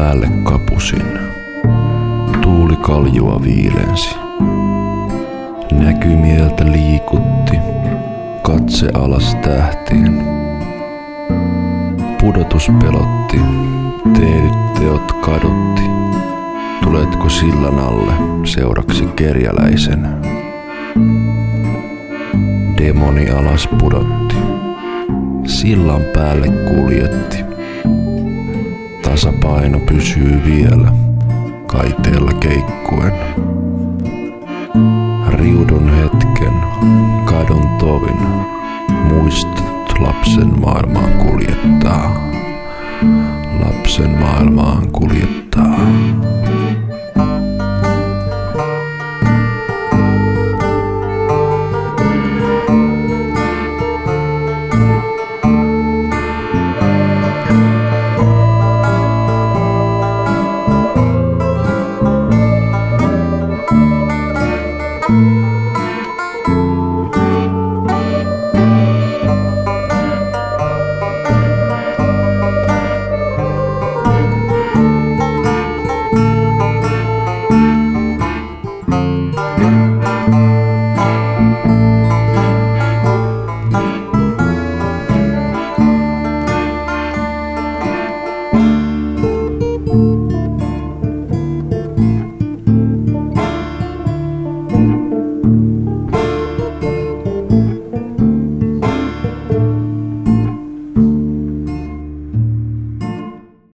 päälle kapusin. Tuuli kaljua viilensi. Näkymieltä liikutti, katse alas tähtiin. Pudotus pelotti, tehdyt teot kadotti. Tuletko sillan alle seuraksi kerjäläisen? Demoni alas pudotti, sillan päälle kuljetti. Tasapaino pysyy vielä, kaiteella keikkuen. Riudun hetken, kadon tovin, muistot lapsen maailmaan kuljettaa. Lapsen maailmaan kuljettaa. Thank you.